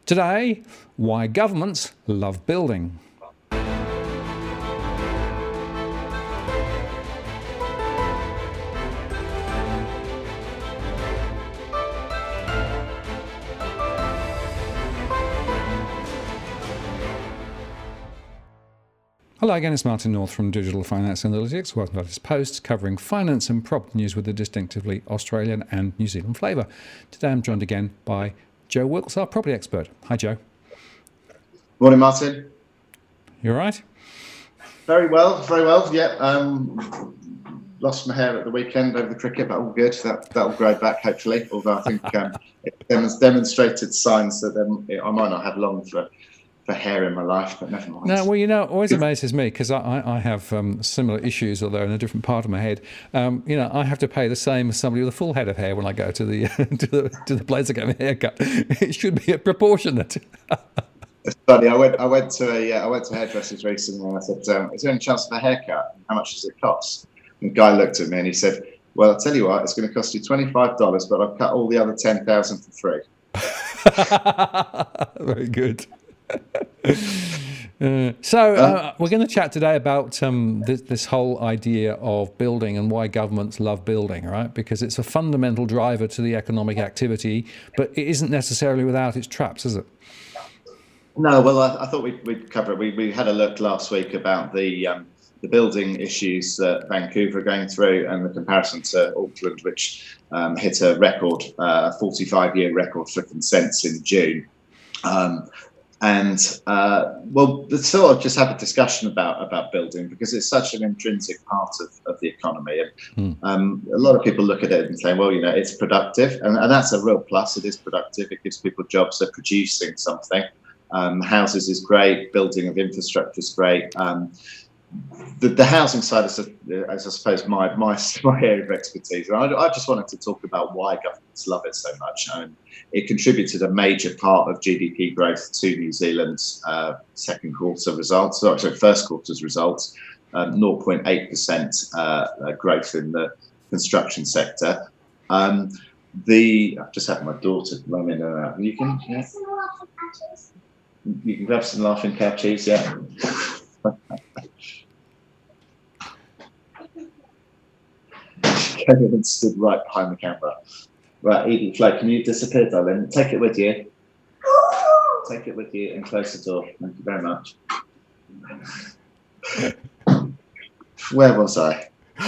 Today, why governments love building. Hello again, it's Martin North from Digital Finance Analytics. Welcome to this post covering finance and property news with a distinctively Australian and New Zealand flavour. Today I'm joined again by Joe Wilkes, our property expert. Hi, Joe. Morning, Martin. You all right? Very well, very well. Yeah, lost my hair at the weekend over the cricket, but all good. That'll grow back hopefully. Although I think it demonstrated signs that I might not have long for hair in my life, but never mind. No, well, it always amazes me because I have similar issues, although in a different part of my head. I have to pay the same as somebody with a full head of hair when I go to the to the place to get my hair cut. It should be proportionate. It's funny. I went to hairdressers recently, and I said, "Is there any chance of a haircut? How much does it cost?" And the guy looked at me and he said, "Well, I'll tell you what, it's going to cost you $25, but I've cut all the other 10,000 for free." Very good. So we're going to chat today about this whole idea of building and why governments love building, right? Because it's a fundamental driver to the economic activity, but it isn't necessarily without its traps, is it? No, well, I thought we'd cover it. We had a look last week about the building issues that Vancouver are going through and the comparison to Auckland, which hit a record, 45-year record for consents in June. Let's sort of just have a discussion about building because it's such an intrinsic part of the economy. And a lot of people look at it and say, well, it's productive. And that's a real plus. It is productive. It gives people jobs. They're producing something. Houses is great. Building of infrastructure is great. The housing side is, I suppose, my area of expertise. And I just wanted to talk about why governments love it so much. It contributed a major part of GDP growth to New Zealand's first quarter's results, 0.8% growth in the construction sector. I've just had my daughter run in and out. You can grab some laughing cow cheese, yeah. Kevin stood right behind the camera. Right, Edie, Flo, can you disappear, darling? Take it with you. Take it with you and close the door. Thank you very much. Where was I?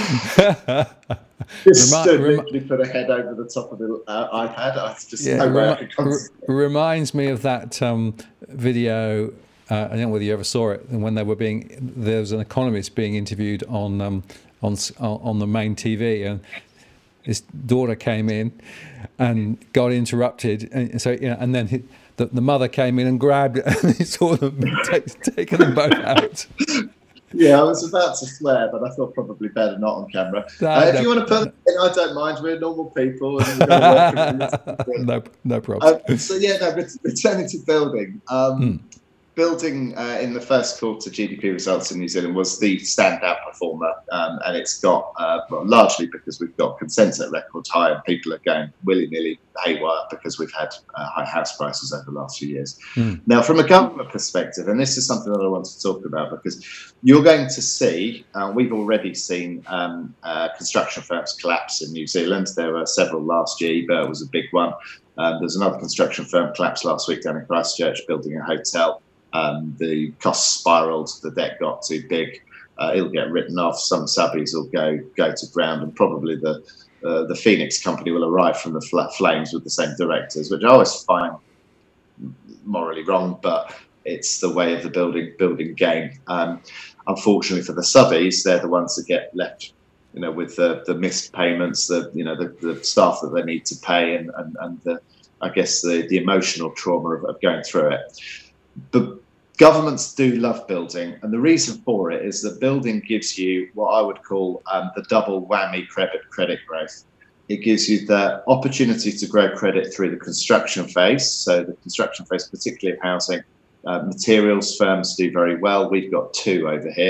Just literally put a head over the top of the iPad. I just no way I could concentrate. Reminds me of that video. I don't know whether you ever saw it. When there was an economist being interviewed on the main TV, and his daughter came in and got interrupted, and so and then the mother came in and grabbed it, and he saw them taking them both out. Yeah, I was about to swear, but I thought probably better not on camera. If you want to put it in, I don't mind. We're normal people. And no problem. Returning to building. Building in the first quarter GDP results in New Zealand was the standout performer, and it's got largely because we've got consents at record high and people are going willy-nilly haywire because we've had high house prices over the last few years. Now, from a government perspective, and this is something that I want to talk about because you're going to see, we've already seen construction firms collapse in New Zealand. There were several last year. Ebert was a big one. There's another construction firm collapsed last week down in Christchurch, building a hotel. The costs spiraled, the debt got too big, it'll get written off, some subbies will go to ground, and probably the Phoenix company will arrive from the flames with the same directors, which I always find morally wrong, but it's the way of the building game. Unfortunately for the subbies, they're the ones that get left with the missed payments, the staff that they need to pay, and the emotional trauma of going through it. But governments do love building, and the reason for it is that building gives you what I would call the double whammy credit growth. It gives you the opportunity to grow credit through the construction phase. So the construction phase, particularly of housing, materials firms do very well. We've got two over here.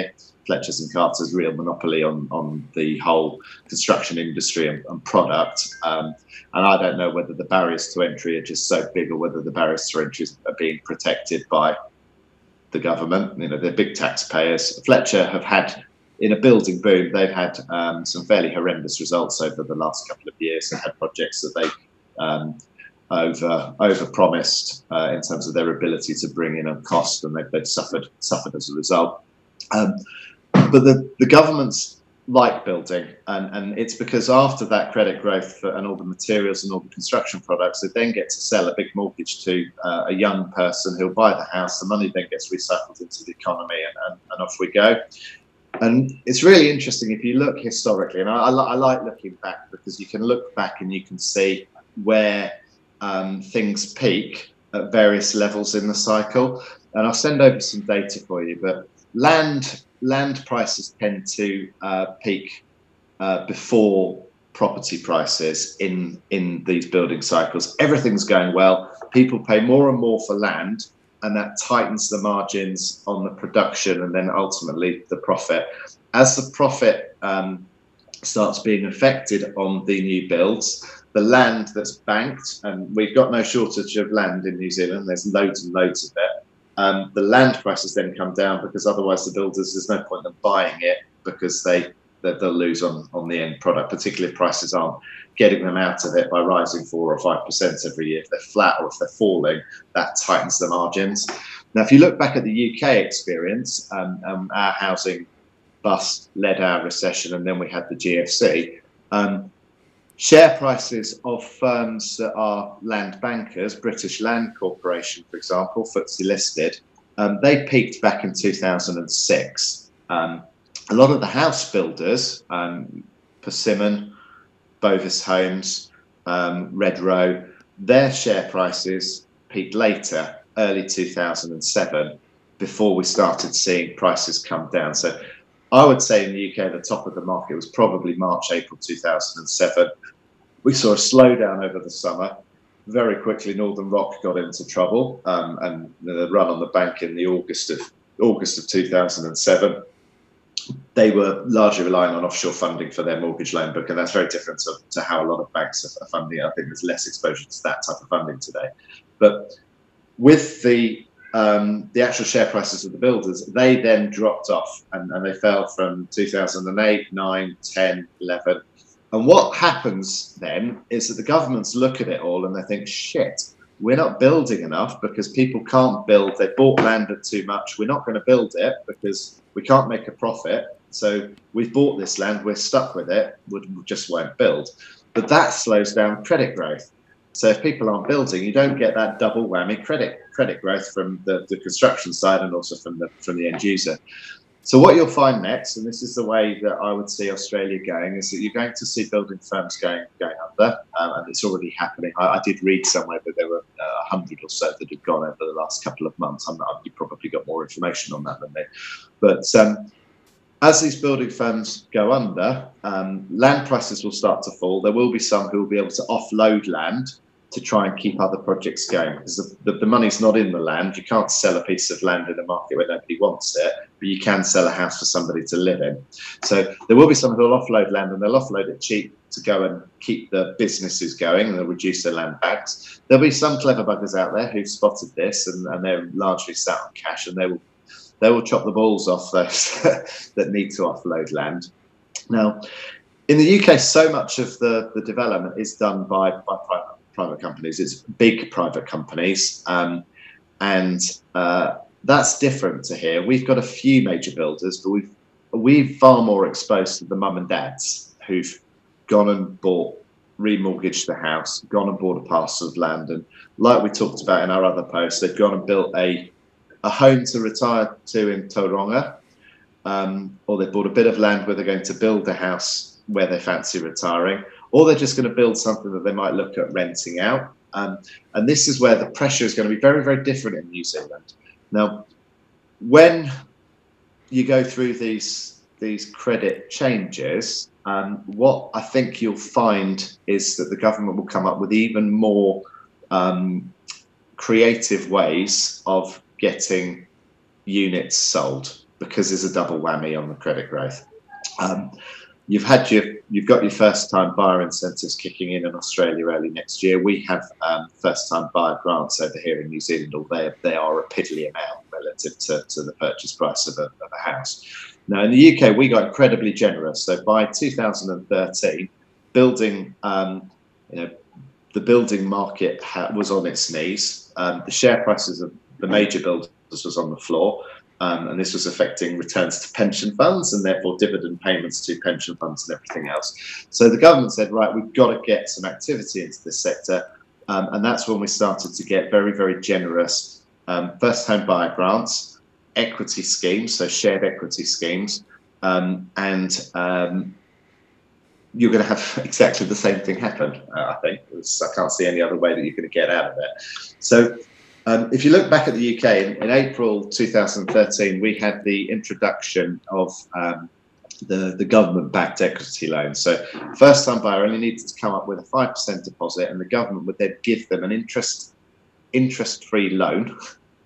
Fletchers and Carter's real monopoly on the whole construction industry and product. And I don't know whether the barriers to entry are just so big or whether the barriers to entry are being protected by the government. You know, they're big taxpayers. Fletcher have had, in a building boom, they've had some fairly horrendous results over the last couple of years. They had projects that they over promised in terms of their ability to bring in a cost, and they've suffered as a result. But the governments like building, and it's because after that credit growth and all the materials and all the construction products, they then get to sell a big mortgage to a young person who'll buy the house. The money then gets recycled into the economy, and off we go. And it's really interesting if you look historically, and I like looking back, because you can look back and you can see where things peak at various levels in the cycle. And I'll send over some data for you, but land prices tend to peak before property prices in these building cycles. Everything's going well. People pay more and more for land, and that tightens the margins on the production and then ultimately the profit. As the profit starts being affected on the new builds, the land that's banked, and we've got no shortage of land in New Zealand, there's loads and loads of it. The land prices then come down, because otherwise the builders, there's no point in them buying it, because they'll lose on the end product, particularly if prices aren't getting them out of it by rising 4 or 5% every year. If they're flat or if they're falling, that tightens the margins. Now, if you look back at the UK experience, our housing bust led our recession, and then we had the GFC. Share prices of firms that are land bankers, British Land Corporation, for example, FTSE listed, they peaked back in 2006. A lot of the house builders, Persimmon, Bovis Homes, Redrow, their share prices peaked later, early 2007, before we started seeing prices come down. So I would say in the UK, the top of the market was probably March, April 2007. We saw a slowdown over the summer. Very quickly, Northern Rock got into trouble, and the run on the bank in the August of 2007. They were largely relying on offshore funding for their mortgage loan book, and that's very different to how a lot of banks are funding. I think there's less exposure to that type of funding today. But with the actual share prices of the builders, they then dropped off, and they fell from 2008, 9, 10, 11. And what happens then is that the governments look at it all and they think, shit, we're not building enough because people can't build. They bought land at too much. We're not going to build it because we can't make a profit. So we've bought this land, we're stuck with it, we just won't build. But that slows down credit growth. So if people aren't building, you don't get that double whammy credit growth from the construction side and also from the end user. So what you'll find next, and this is the way that I would see Australia going, is that you're going to see building firms going under, and it's already happening. I did read somewhere that there were 100 or so that had gone over the last couple of months. You probably got more information on that than me. But as these building firms go under, land prices will start to fall. There will be some who will be able to offload land to try and keep other projects going, because the money's not in the land. You can't sell a piece of land in a market where nobody wants it, but you can sell a house for somebody to live in. So there will be some who will offload land, and they'll offload it cheap to go and keep the businesses going, and they'll reduce their land backs. There'll be some clever buggers out there who've spotted this, and they're largely sat on cash, and they will chop the balls off those that need to offload land. Now, in the UK, so much of the development is done by private companies. It's big private companies, and that's different to here. We've got a few major builders, but we're far more exposed to the mum and dads who've gone and remortgaged the house, gone and bought a parcel of land, and like we talked about in our other posts, they've gone and built a home to retire to in Tauranga, or they've bought a bit of land where they're going to build a house where they fancy retiring, or they're just going to build something that they might look at renting out. And this is where the pressure is going to be very, very different in New Zealand. Now, when you go through these credit changes, what I think you'll find is that the government will come up with even more creative ways of getting units sold. because there's a double whammy on the credit growth. You've got your first-time buyer incentives kicking in Australia early next year. We have first-time buyer grants over here in New Zealand, although they are a piddly amount relative to the purchase price of a house. Now, in the UK, we got incredibly generous. So by 2013, building, the building market was on its knees. The share prices of the major builders was on the floor. And this was affecting returns to pension funds and therefore dividend payments to pension funds and everything else. So the government said, right, we've got to get some activity into this sector. And that's when we started to get very, very generous first home buyer grants, equity schemes, so shared equity schemes. And you're going to have exactly the same thing happen, I think. I can't see any other way that you're going to get out of it. So if you look back at the UK, in April 2013, we had the introduction of the government-backed equity loan. So first-time buyer only needed to come up with a 5% deposit, and the government would then give them an interest-free loan,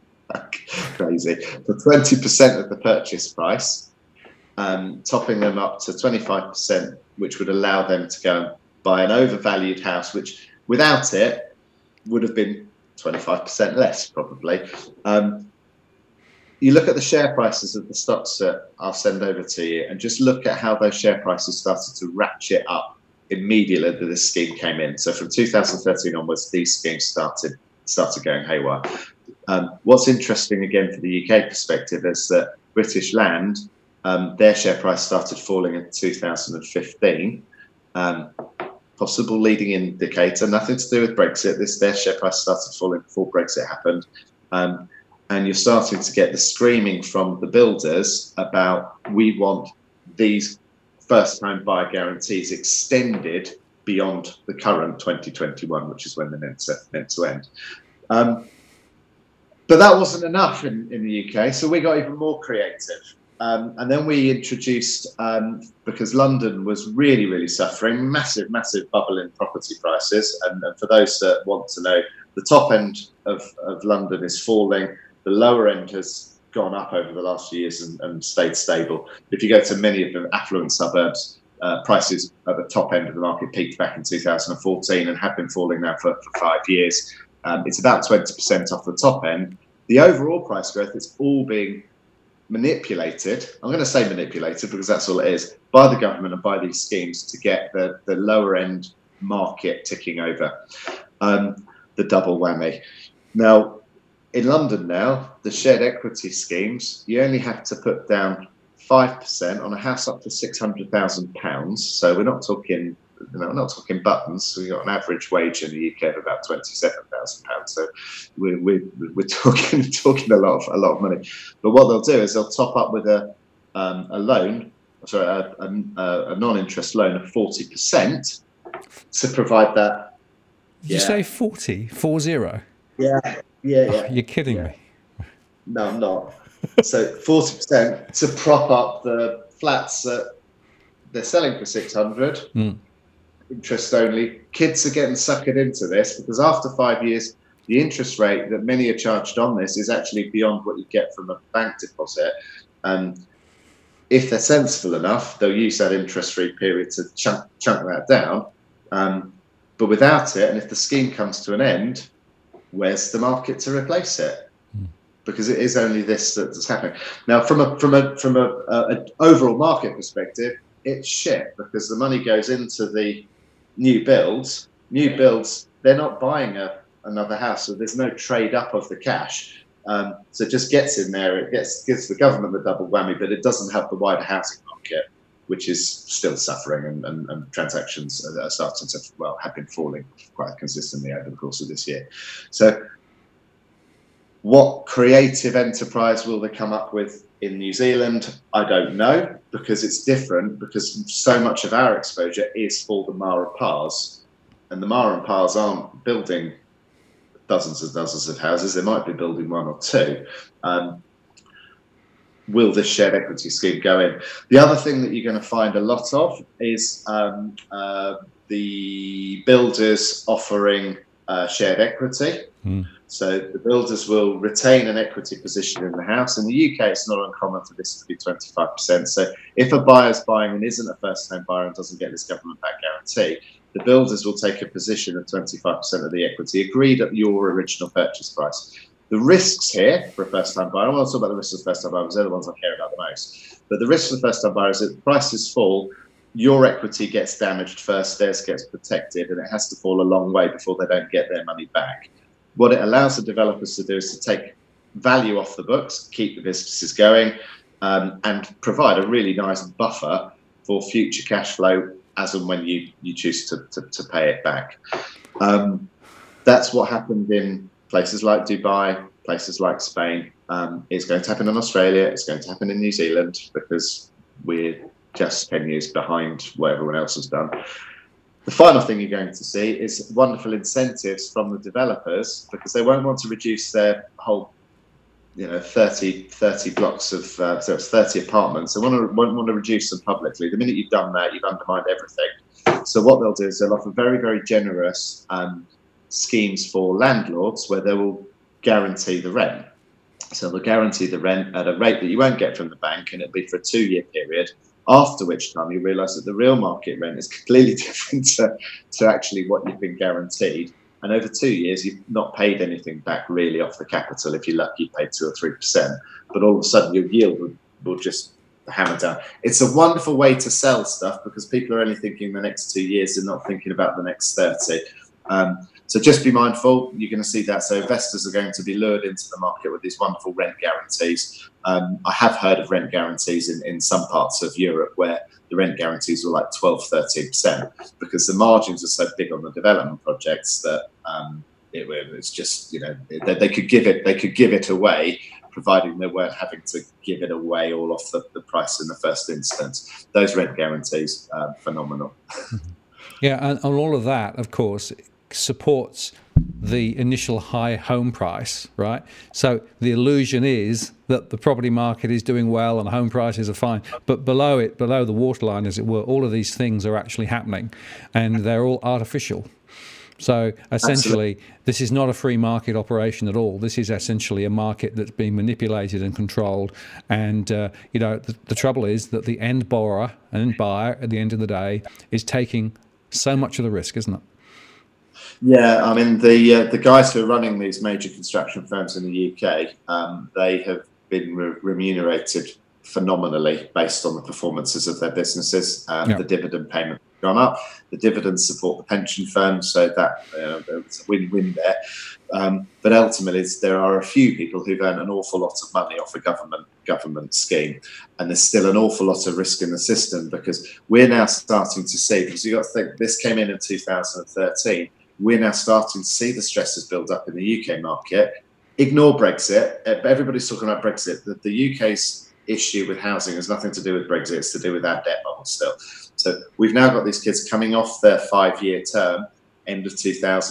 crazy, for 20% of the purchase price, topping them up to 25%, which would allow them to go and buy an overvalued house, which without it would have been 25% less, probably. You look at the share prices of the stocks that I'll send over to you, and just look at how those share prices started to ratchet up immediately that this scheme came in. So from 2013 onwards, these schemes started going haywire. What's interesting again for the UK perspective is that British Land, their share price started falling in 2015. Possible leading indicator, nothing to do with Brexit. Their share price started falling before Brexit happened. And you're starting to get the screaming from the builders about, we want these first home buyer guarantees extended beyond the current 2021, which is when they're meant to end. But that wasn't enough in the UK, so we got even more creative. And then we introduced, because London was really, really suffering, massive bubble in property prices. And for those that want to know, the top end of London is falling. The lower end has gone up over the last few years and stayed stable. If you go to many of the affluent suburbs, prices at the top end of the market peaked back in 2014 and have been falling now for 5 years. It's about 20% off the top end. The overall price growth is all being manipulated. I'm going to say manipulated because that's all it is, by the government and by these schemes to get the lower end market ticking over, the double whammy. Now, in London now, the shared equity schemes, you only have to put down 5% on a house up to £600,000. So we're not talking, we're not talking buttons. We've got an average wage in the UK of about £27,000. So we're talking a lot of money. But what they'll do is they'll top up with a loan, a non-interest loan of 40% to provide that. Did you say 40? 40? Yeah. Oh, you're kidding me. No, I'm not. So 40% to prop up the flats that they're selling for 600. Interest only. Kids are getting suckered into this because after 5 years, the interest rate that many are charged on this is actually beyond what you get from a bank deposit. And if they're sensible enough, they'll use that interest-free period to chunk that down. But without it, and if the scheme comes to an end, where's the market to replace it? Because it is only this that's happening. Now, from an overall market perspective, it's shit because the money goes into the new builds. New builds, they're not buying another house, so there's no trade up of the cash. So it just gets in there. It gives the government the double whammy, but it doesn't have the wider housing market, which is still suffering, and transactions are starting to, have been falling quite consistently over the course of this year. So what creative enterprise will they come up with in New Zealand? I don't know, because it's different, because so much of our exposure is for the Ma and Pas, and the Ma and Pas aren't building dozens of houses. They might be building one or two. Will this shared equity scheme go in? The other thing that you're going to find a lot of is the builders offering shared equity. So the builders will retain an equity position in the house. In the UK, it's not uncommon for this to be 25%. So if a buyer's buying and isn't a first-time buyer and doesn't get this government-backed guarantee, the builders will take a position of 25% of the equity agreed at your original purchase price. The risks here for a first-time buyer, I want to talk about the risks of first-time buyers, they're the ones I care about the most. But the risks of first-time buyers is that prices fall, your equity gets damaged first, theirs gets protected, and it has to fall a long way before they don't get their money back. What it allows the developers to do is to take value off the books, keep the businesses going, and provide a really nice buffer for future cash flow as and when you choose to pay it back. That's what happened in places like Dubai, places like Spain. It's going to happen in Australia. It's going to happen in New Zealand because we're just 10 years behind what everyone else has done. The final thing you're going to see is wonderful incentives from the developers because they won't want to reduce their whole, 30 blocks of, so it's 30 apartments. They won't want to reduce them publicly. The minute you've done that, you've undermined everything. So what they'll do is they'll offer very, very generous schemes for landlords where they will guarantee the rent. So they'll guarantee the rent at a rate that you won't get from the bank, and it'll be for a 2-year period. After which time you realise that the real market rent is completely different to actually what you've been guaranteed. And over 2 years, you've not paid anything back really off the capital. If you're lucky, you paid 2 or 3%. But all of a sudden, your yield will just hammer down. It's a wonderful way to sell stuff because people are only thinking the next 2 years and not thinking about the next 30. So just be mindful, you're going to see that. So investors are going to be lured into the market with these wonderful rent guarantees. I have heard of rent guarantees in some parts of Europe where the rent guarantees were like 12, 13% because the margins are so big on the development projects that it's just, they could give it away, providing they weren't having to give it away all off the price in the first instance. Those rent guarantees are phenomenal. Yeah, and all of that, of course, supports the initial high home price, right? So the illusion is that the property market is doing well and home prices are fine, but below the waterline, as it were, all of these things are actually happening, and they're all artificial. So essentially, this is not a free market operation at all. This is essentially a market that's being manipulated and controlled. And the trouble is that the end borrower and buyer, at the end of the day, is taking so much of the risk, isn't it? Yeah, I mean, the guys who are running these major construction firms in the UK, they have been remunerated phenomenally based on the performances of their businesses. The dividend payment has gone up. The dividends support the pension firms, so that it's a win-win there. But ultimately, there are a few people who've earned an awful lot of money off a government scheme, and there's still an awful lot of risk in the system because we're now starting to see, because you've got to think this came in 2013. We're now starting to see the stresses build up in the UK market. Ignore Brexit. Everybody's talking about Brexit. The UK's issue with housing has nothing to do with Brexit. It's to do with our debt bubble still. So we've now got these kids coming off their 5-year term, end of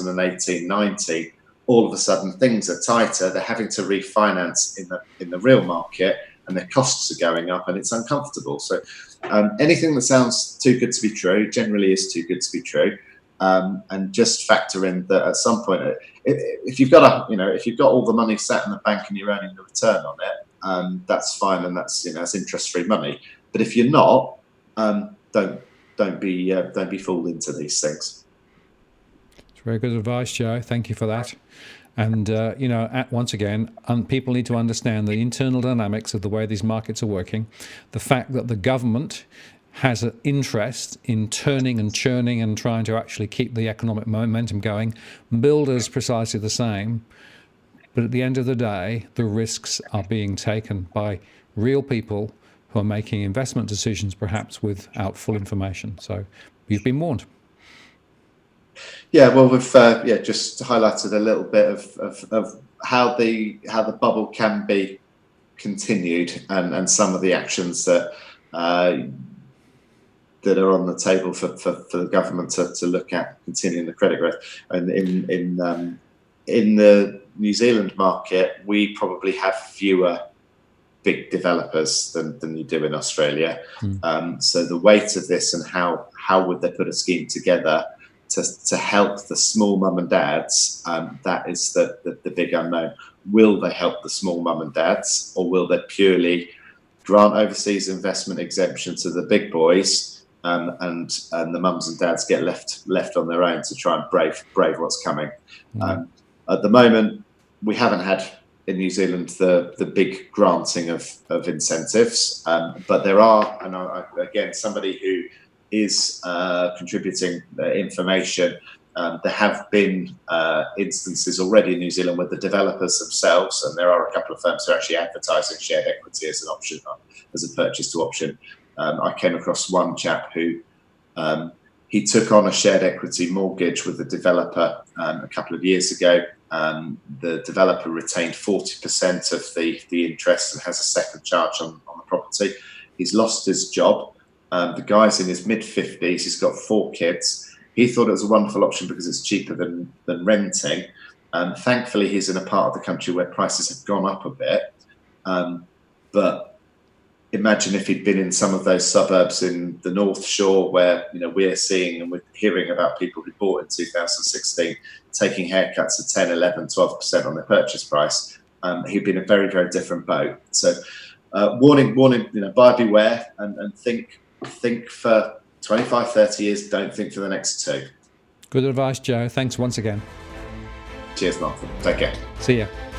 2018-19. All of a sudden, things are tighter. They're having to refinance in the real market, and their costs are going up, and it's uncomfortable. So anything that sounds too good to be true generally is too good to be true. And just factor in that at some point, if you've got all the money sat in the bank and you're earning the return on it, that's fine, and that's interest-free money. But if you're not, don't be fooled into these things. It's very good advice, Joe. Thank you for that. And once again, people need to understand the internal dynamics of the way these markets are working. The fact that the government has an interest in turning and churning and trying to actually keep the economic momentum going. Builders precisely the same. But at the end of the day, the risks are being taken by real people who are making investment decisions perhaps without full information. So you've been warned. Yeah, well, we've just highlighted a little bit of how the bubble can be continued and some of the actions that are on the table for the government to look at continuing the credit growth. And in the New Zealand market, we probably have fewer big developers than you do in Australia. So the weight of this and how would they put a scheme together to help the small mum and dads, that is the big unknown. Will they help the small mum and dads, or will they purely grant overseas investment exemption to the big boys, and the mums and dads get left on their own to try and brave what's coming? At the moment, we haven't had in New Zealand the big granting of incentives, but there are, and again, somebody who is contributing information. There have been instances already in New Zealand with the developers themselves, and there are a couple of firms who are actually advertising shared equity as an option, as a purchase to option. I came across one chap who he took on a shared equity mortgage with the developer a couple of years ago. The developer retained 40% of the interest and has a second charge on the property. He's lost his job. The guy's in his mid-50s. He's got 4 kids. He thought it was a wonderful option because it's cheaper than renting. Thankfully, he's in a part of the country where prices have gone up a bit. But imagine if he'd been in some of those suburbs in the North Shore where, you know, we're seeing and we're hearing about people who bought in 2016 taking haircuts of 10, 11, 12% on their purchase price. He'd be in a very, very different boat. So warning, you know, buyer beware, and think for 25, 30 years, don't think for the next 2. Good advice, Joe. Thanks once again. Cheers, Martin. Take care. See ya.